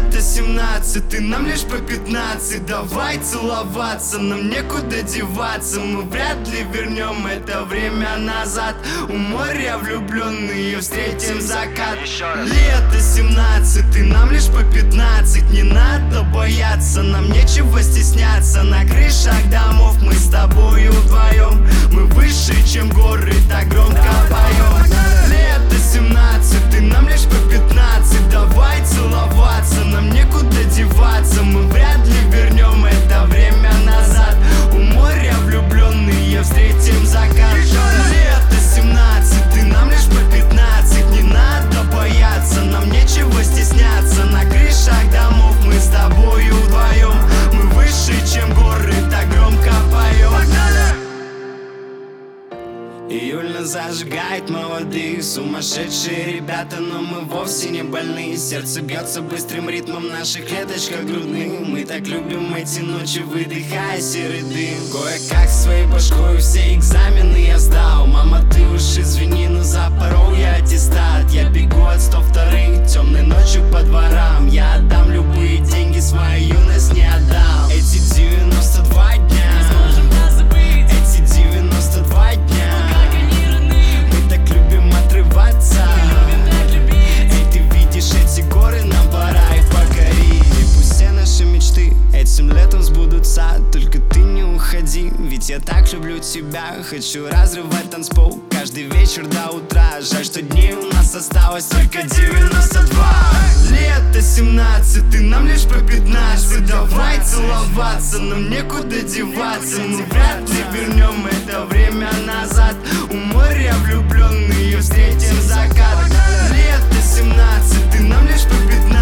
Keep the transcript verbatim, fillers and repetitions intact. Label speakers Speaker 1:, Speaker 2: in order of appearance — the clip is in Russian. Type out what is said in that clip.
Speaker 1: Лето семнадцать, нам лишь по пятнадцать. Давай целоваться, нам некуда деваться. Мы вряд ли вернем это время назад. У моря влюбленные встретим закат. Лето семнадцать, нам лишь по пятнадцать. Не надо бояться, нам нечего стесняться. На крышах домов мы с тобою вдвоем. Мы выше, чем горы, так громко поем. Лето семнадцать, нам лишь по пятнадцать. Давай целоваться, нам некуда деваться. Мы вряд ли вернем это время назад. У моря влюбленные встретим закат. Лето семнадцать, нам лишь по пятнадцать. Не надо бояться, нам нечего стесняться. На крышах домов мы с тобою вдвоем. Мы выше, чем горы, так громко поем. Июль нас зажигает молодых, сумасшедшие ребята, но мы вовсе не больны. Сердце бьется быстрым ритмом в наших клеточках грудных. Мы так любим эти ночи, выдыхая серый дым. Кое-как своей башкой все экзамены я сдал. Мама, ты уж извини, но запорол я аттестат. Я бегу от сто вторых, темной ночью по дворам. Я отдам любые деньги, свою юность не отдал. Эти девяносто два дня, эти девяносто два дня. Этим летом сбудутся, только ты не уходи. Ведь я так люблю тебя, хочу разрывать танцпол каждый вечер до утра. Жаль, что дней у нас осталось только девяносто два. Лето семнадцать, нам лишь по пятнадцать. Давай целоваться, нам некуда деваться. Мы вряд ли вернем это время назад. У моря влюбленные встретим закат. Лето семнадцать, нам лишь по пятнадцать.